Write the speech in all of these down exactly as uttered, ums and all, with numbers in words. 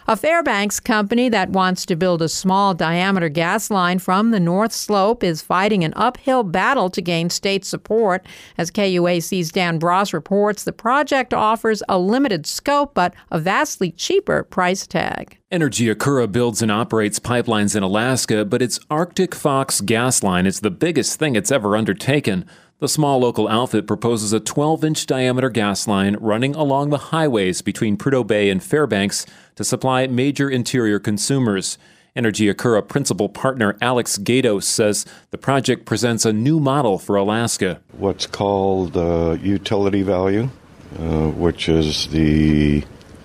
A Fairbanks company that wants to build a small diameter gas line from the North Slope is fighting an uphill battle to gain state support. As K U A C's Dan Bross reports, the project offers a limited scope but a vastly cheaper price tag. Energy Akura builds and operates pipelines in Alaska, but its Arctic Fox gas line is the biggest thing it's ever undertaken. The small local outfit proposes a twelve-inch diameter gas line running along the highways between Prudhoe Bay and Fairbanks to supply major interior consumers. Energy Akura principal partner Alex Gatos says the project presents a new model for Alaska. What's called uh, utility value, uh, which is the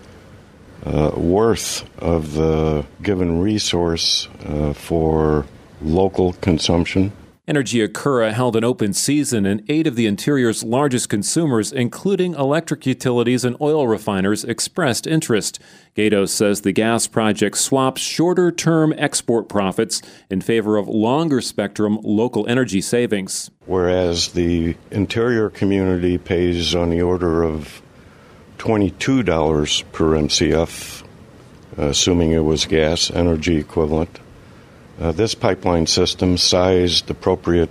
uh, worth of the given resource uh, for local consumption. Energy Akura held an open season, and eight of the interior's largest consumers, including electric utilities and oil refiners, expressed interest. Gatos says the gas project swaps shorter-term export profits in favor of longer-spectrum local energy savings. Whereas the interior community pays on the order of twenty-two dollars per M C F, assuming it was gas energy equivalent. Uh, this pipeline system, sized appropriate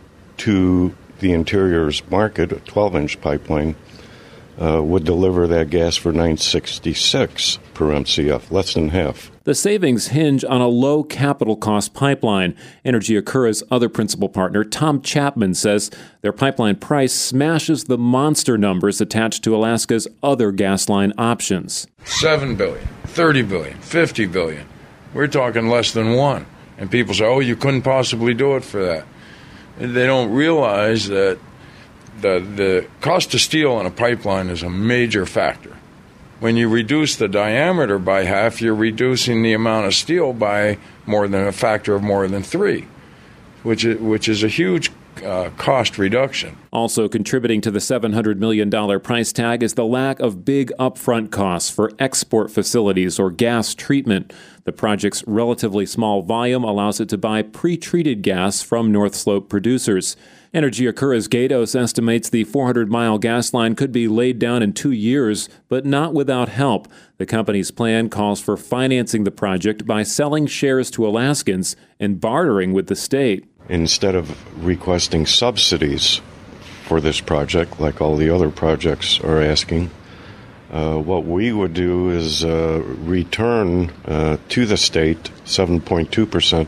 to the interior's market, a twelve-inch pipeline, uh, would deliver that gas for nine dollars and sixty-six cents per M C F, less than half. The savings hinge on a low capital cost pipeline. Energy Akura's other principal partner, Tom Chapman, says their pipeline price smashes the monster numbers attached to Alaska's other gas line options. seven billion dollars, thirty billion dollars, fifty billion dollars. We're talking less than one. And people say, oh, you couldn't possibly do it for that. And they don't realize that the the cost of steel on a pipeline is a major factor. When you reduce the diameter by half, you're reducing the amount of steel by more than a factor of more than three, which is, which is a huge uh, cost reduction. Also contributing to the seven hundred million dollars price tag is the lack of big upfront costs for export facilities or gas treatment. The project's relatively small volume allows it to buy pre-treated gas from North Slope producers. Energy Akura's Gatos estimates the four hundred mile gas line could be laid down in two years, but not without help. The company's plan calls for financing the project by selling shares to Alaskans and bartering with the state. Instead of requesting subsidies for this project, like all the other projects are asking, uh, what we would do is uh, return uh, to the state seven point two percent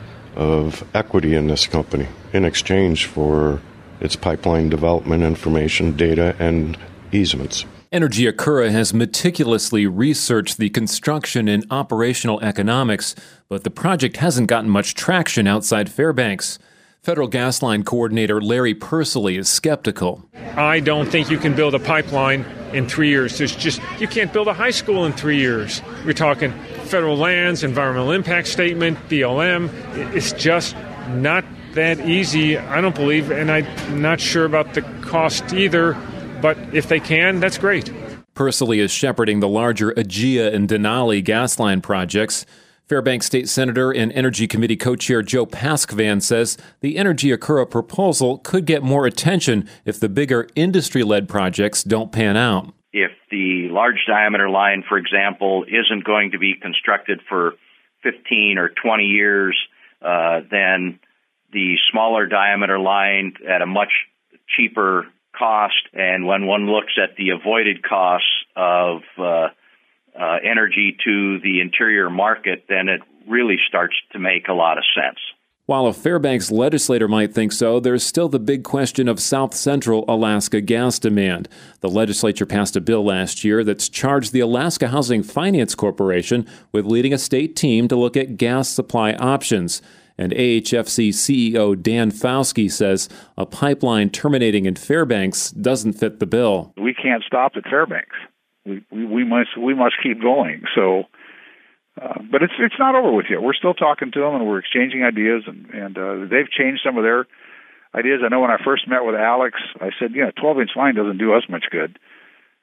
of equity in this company in exchange for its pipeline development information, data, and easements. Energy Akura has meticulously researched the construction and operational economics, but the project hasn't gotten much traction outside Fairbanks. Federal Gas Line Coordinator Larry Persily is skeptical. I don't think you can build a pipeline in three years. There's just you can't build a high school in three years. We're talking federal lands, environmental impact statement, B L M. It's just not that easy, I don't believe, and I'm not sure about the cost either. But if they can, that's great. Persily is shepherding the larger Aggia and Denali gas line projects. Fairbanks State Senator and Energy Committee co-chair Joe Paskvan says the Energy Akura proposal could get more attention if the bigger industry-led projects don't pan out. If the large diameter line, for example, isn't going to be constructed for fifteen or twenty years, uh, then the smaller diameter line at a much cheaper cost, and when one looks at the avoided costs of uh, uh, energy to the interior market, then it really starts to make a lot of sense. While a Fairbanks legislator might think so, there's still the big question of South Central Alaska gas demand. The legislature passed a bill last year that's charged the Alaska Housing Finance Corporation with leading a state team to look at gas supply options. And A H F C C E O Dan Fauske says a pipeline terminating in Fairbanks doesn't fit the bill. We can't stop at Fairbanks. We we, we must we must keep going. So, uh, but it's it's not over with yet. We're still talking to them and we're exchanging ideas, and and uh, they've changed some of their ideas. I know when I first met with Alex, I said, yeah, twelve-inch line doesn't do us much good.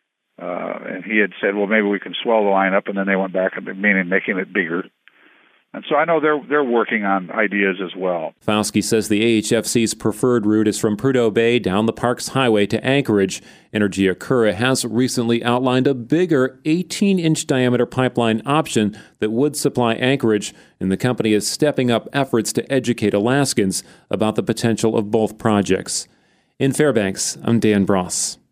Uh, and he had said, well, maybe we can swell the line up, and then they went back and meaning making it bigger. And so I know they're they're working on ideas as well. Foskey says the A H F C's preferred route is from Prudhoe Bay down the Parks Highway to Anchorage. Energy Acura has recently outlined a bigger eighteen-inch diameter pipeline option that would supply Anchorage, and the company is stepping up efforts to educate Alaskans about the potential of both projects. In Fairbanks, I'm Dan Bross.